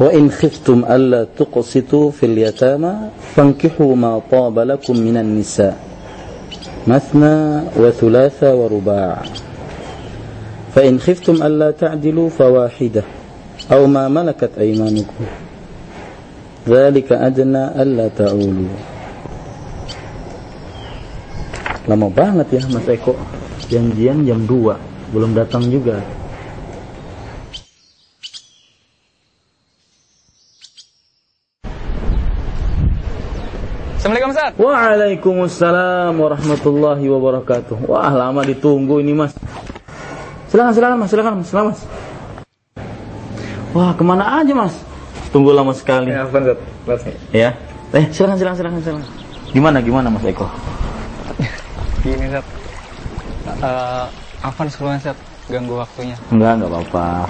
Wa in khiftum alla tuqsitu fil yatama fankihu ma taba lakum minan nisa mathna wa thulatha wa ruba'. Fa in khiftum alla ta'dilu fawahidah aw ma malakat aymanukum. Dzalika adna alla ta'ulu. Lama banget ya Mas Eko. Janjian jam 2 belum datang juga. Assalamualaikum Ustaz. Waalaikumsalam warahmatullahi wabarakatuh. Wah, lama ditunggu ini Mas. Silakan Mas. Wah, kemana aja Mas? Tunggu lama sekali. Ya, Ustaz. Ya. Silakan. Gimana Mas Eko? Gini Ustaz. Afwan sebelumnya Ustaz, ganggu waktunya. Enggak apa-apa.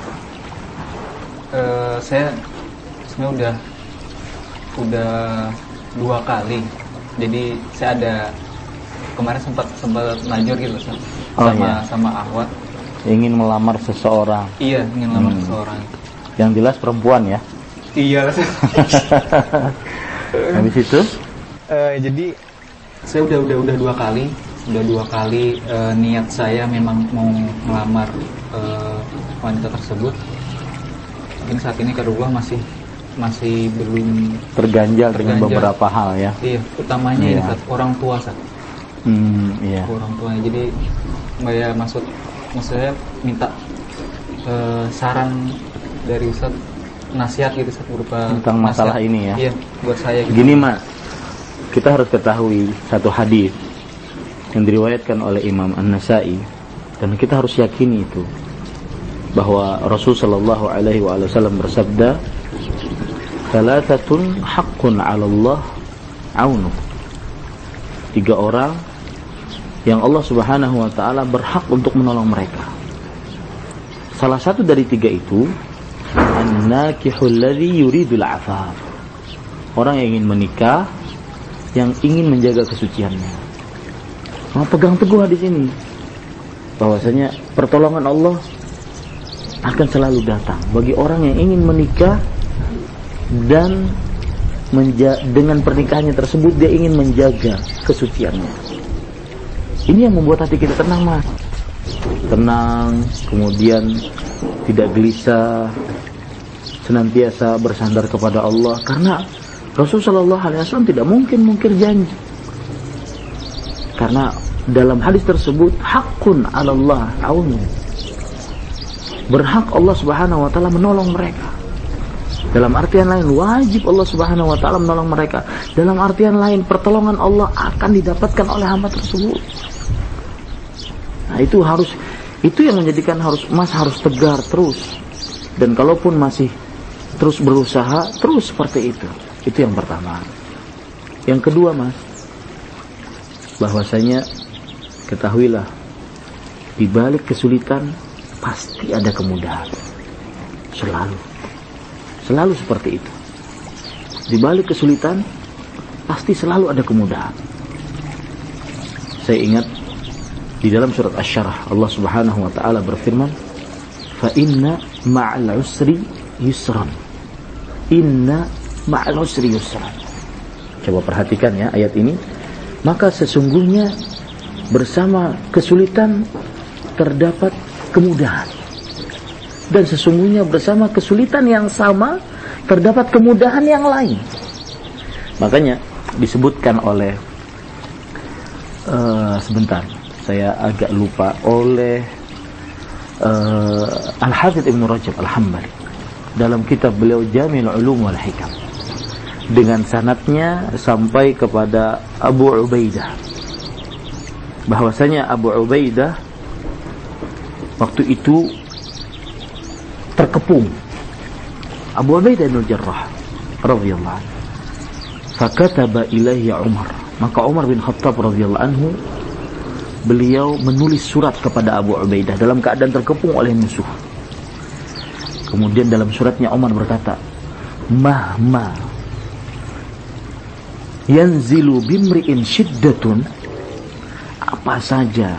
Saya sebenarnya udah 2 kali. Jadi saya ada kemarin sempat najur gitu Ustaz. Sama Ahwat. Ingin melamar seseorang. Iya, ingin melamar seseorang. Yang jelas perempuan ya. Iya. Habis itu? Jadi saya udah 2 kali. Udah 2 kali niat saya memang mau melamar wanita tersebut. Mungkin saat ini kedua masih belum terganjal dengan beberapa hal ya. Iya, utamanya ini Ustaz, orang tua Ustaz. Iya. Orang tuanya. Jadi maksud saya minta saran dari Ustaz, nasihat gitu Ustaz, berupa tentang masalah nasihat. Ini ya. Iya, buat saya gitu. Gini Mas, kita harus ketahui satu hadis yang diriwayatkan oleh Imam An-Nasa'i, dan kita harus yakini itu, bahwa Rasul sallallahu alaihi wasallam bersabda, "Thalathatun haqqun 'ala Allah 'aunu." 3 orang yang Allah Subhanahu wa taala berhak untuk menolong mereka. Salah satu dari 3 itu, an-nakihul ladzi yuridul 'afaf. Orang yang ingin menikah, yang ingin menjaga kesuciannya. Mau pegang teguh hadis ini, bahwasanya pertolongan Allah akan selalu datang bagi orang yang ingin menikah, dan dengan pernikahannya tersebut dia ingin menjaga kesuciannya. Ini yang membuat hati kita tenang Mas. Tenang, kemudian tidak gelisah, senantiasa bersandar kepada Allah, karena Rasulullah SAW tidak mungkin mungkir janji. Karena dalam hadis tersebut, haqqun 'ala Allah 'aunu. Berhak Allah Subhanahu wa taala menolong mereka. Dalam artian lain, wajib Allah Subhanahu wa taala menolong mereka. Dalam artian lain, pertolongan Allah akan didapatkan oleh hamba tersebut. Nah, itu yang menjadikan Mas harus tegar terus. Dan kalaupun masih terus berusaha, terus seperti itu. Itu yang pertama. Yang kedua Mas, bahwasanya ketahuilah, di balik kesulitan pasti ada kemudahan. Selalu seperti itu. Di balik kesulitan pasti selalu ada kemudahan. Saya ingat di dalam surat Asy-Syarah, Allah Subhanahu wa taala berfirman, "Fa inna ma'al usri yusran." Inna ma'al usri yusran. Coba perhatikan ya ayat ini. Maka sesungguhnya bersama kesulitan terdapat kemudahan. Dan sesungguhnya bersama kesulitan yang sama terdapat kemudahan yang lain. Makanya disebutkan oleh sebentar, saya agak lupa, oleh Al-Hafidz Ibnu Rajab Al-Hambali dalam kitab beliau Jami'ul Ulum wal Hikam, dengan sanadnya sampai kepada Abu Ubaidah, bahwasanya Abu Ubaidah waktu itu terkepung. Abu Ubaidah bin Jarrah radhiyallahu anhu, fakataba ilaihi Umar, maka Umar bin Khattab radhiyallahu anhu, beliau menulis surat kepada Abu Ubaidah dalam keadaan terkepung oleh musuh. Kemudian dalam suratnya Umar berkata, "Mahma yanzilu bimri'in syiddatun," apa saja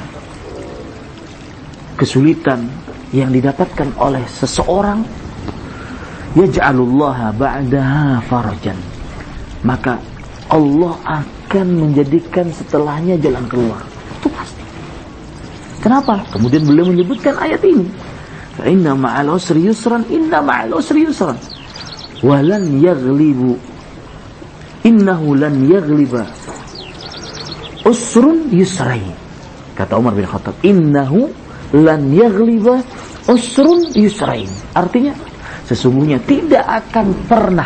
kesulitan yang didapatkan oleh seseorang, yaj'alullaha ba'daha farajan. Maka Allah akan menjadikan setelahnya jalan keluar. Itu pasti. Kenapa? Kemudian beliau menyebutkan ayat ini. Fa inna ma'al usri yusran, inna ma'al usri yusran. Wa lan yaghlibu. Innahu lan yaghliba usrun yusrain. Kata Umar bin Khattab, innahu lan yaghliba usrun yusrain. Artinya, sesungguhnya tidak akan pernah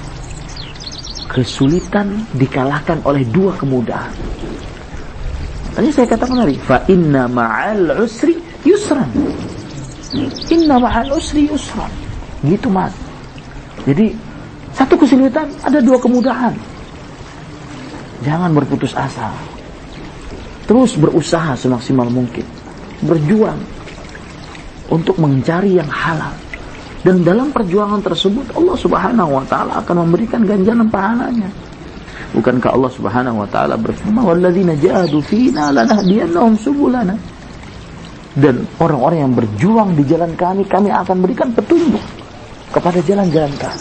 kesulitan dikalahkan oleh dua kemudahan. Tadi saya katakan tadi, fa inna ma'al usri yusran. Inna ma'al usri yusran. Gitu Mas. Jadi satu kesulitan ada dua kemudahan. Jangan berputus asa. Terus berusaha semaksimal mungkin. Berjuang untuk mencari yang halal. Dan dalam perjuangan tersebut Allah Subhanahu wa taala akan memberikan ganjaran pahalanya. Bukankah Allah Subhanahu wa taala berfirman, "Walladzina jahadu fina lanahdiyannahum subulana." Dan orang-orang yang berjuang di jalan kami akan berikan petunjuk kepada jalan-jalan kami.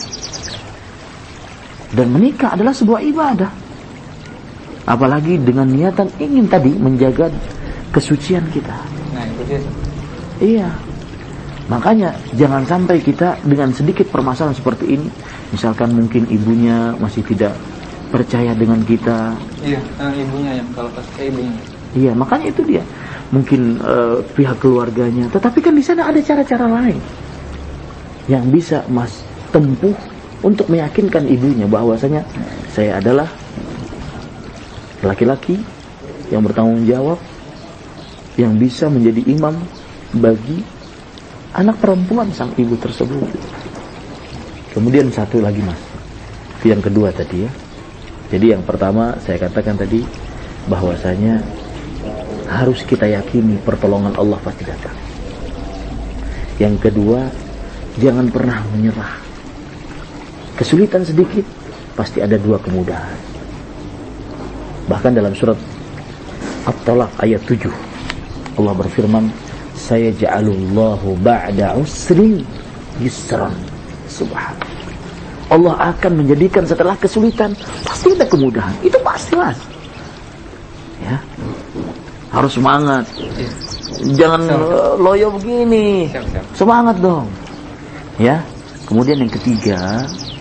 Dan menikah adalah sebuah ibadah. Apalagi dengan niatan ingin tadi menjaga kesucian kita. Nah, itu dia. Iya. Makanya jangan sampai kita dengan sedikit permasalahan seperti ini, misalkan mungkin ibunya masih tidak percaya dengan kita. Iya, ibunya yang kalau pas ibunya. Iya, makanya itu dia. Mungkin pihak keluarganya, tetapi kan di sana ada cara-cara lain yang bisa Mas tempuh untuk meyakinkan ibunya bahwasanya saya adalah laki-laki yang bertanggung jawab, yang bisa menjadi imam bagi anak perempuan sang ibu tersebut. Kemudian satu lagi Mas, yang kedua tadi ya. Jadi yang pertama saya katakan tadi bahwasanya harus kita yakini pertolongan Allah pasti datang. Yang kedua, jangan pernah menyerah. Kesulitan sedikit pasti ada dua kemudahan. Bahkan dalam surat At-Talaq ayat 7 Allah berfirman, saya ja'alullahu ba'da usri yusran. Subhanallah. Allah akan menjadikan setelah kesulitan pasti ada kemudahan. Itu pasti Mas. Ya. Harus semangat. Jangan loyo begini. Semangat dong. Ya. Kemudian yang ketiga,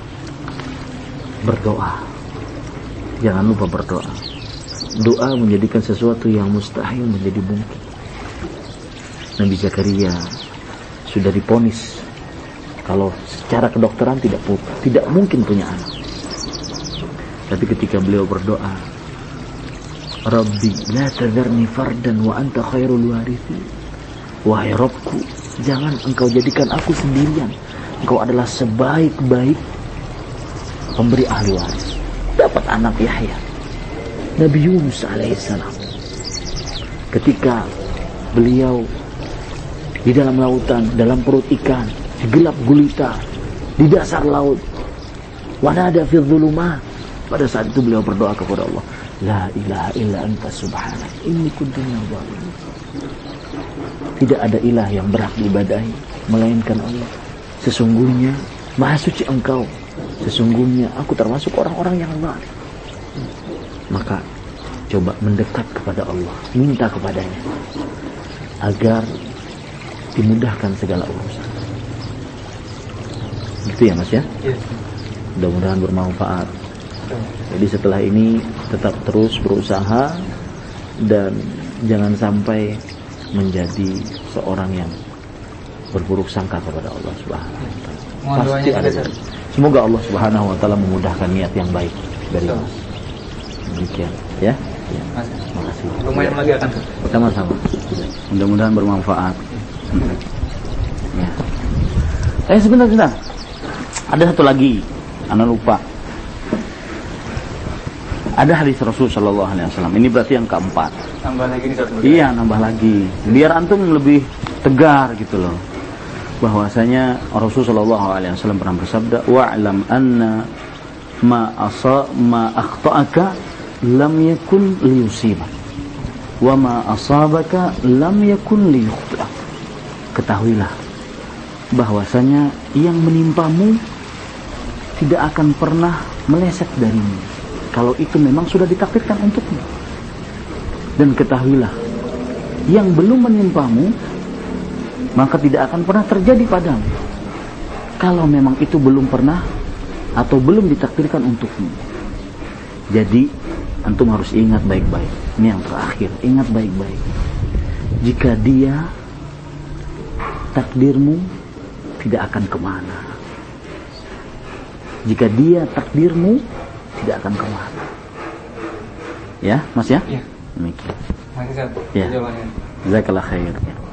berdoa. Jangan lupa berdoa. Doa menjadikan sesuatu yang mustahil menjadi mungkin. Nabi Zakaria sudah diponis kalau secara kedokteran tidak mungkin punya anak. Tapi ketika beliau berdoa, Rabbi la tadharni fardan wa anta khairul warithin. Wahai Rabbku, jangan engkau jadikan aku sendirian. Engkau adalah sebaik-baik pemberi ahli waris. Dapat anak Yahya. Nabi Yunus alaihissalam, ketika beliau di dalam lautan, dalam perut ikan, gelap gulita, di dasar laut, wanada fi dhulumat, pada saat itu beliau berdoa kepada Allah, la ilaha illa anta subhanak inni kuntu minadh dhalimin. Tidak ada ilah yang berhak diibadahi melainkan Allah. Sesungguhnya maha suci engkau. Sesungguhnya aku termasuk orang-orang yang zalim. Maka coba mendekat kepada Allah, minta kepadanya agar dimudahkan segala urusan. Gitu ya Mas ya? Iya. Mudah-mudahan bermanfaat. Jadi setelah ini tetap terus berusaha dan jangan sampai menjadi seorang yang berburuk sangka kepada Allah Subhanahu wa taala. Pasti ada. Semoga Allah Subhanahu wa taala memudahkan niat yang baik dari Mas. Demikian ya. Ya. Terima kasih. Lumayan lagi akan. Sama-sama. Mudah-mudahan bermanfaat. Ya. Sebentar. Ada satu lagi, ana lupa. Ada hadis Rasul sallallahu alaihi wasallam. Ini berarti yang keempat. Tambah lagi nih satu. Iya, nambah lagi. Biar antum lebih tegar gitu loh. Bahwasanya Rasul sallallahu alaihi wasallam pernah bersabda, "Wa'lam anna ma akhta'aka lam yakun liyusibak wa ma asabaka lam yakun liyukhti'ak." Ketahuilah bahwasanya yang menimpamu tidak akan pernah meleset darimu kalau itu memang sudah ditakdirkan untukmu. Dan ketahuilah, yang belum menimpamu maka tidak akan pernah terjadi padamu kalau memang itu belum pernah atau belum ditakdirkan untukmu. Jadi antum harus ingat baik-baik. Ini yang terakhir, ingat baik-baik. Jika dia takdirmu, tidak akan kemana. Jika dia takdirmu, tidak akan kemana. Ya, Mas ya? Iya. Demikian. Makasih, Ya. jawabannya. Jazakallah khair.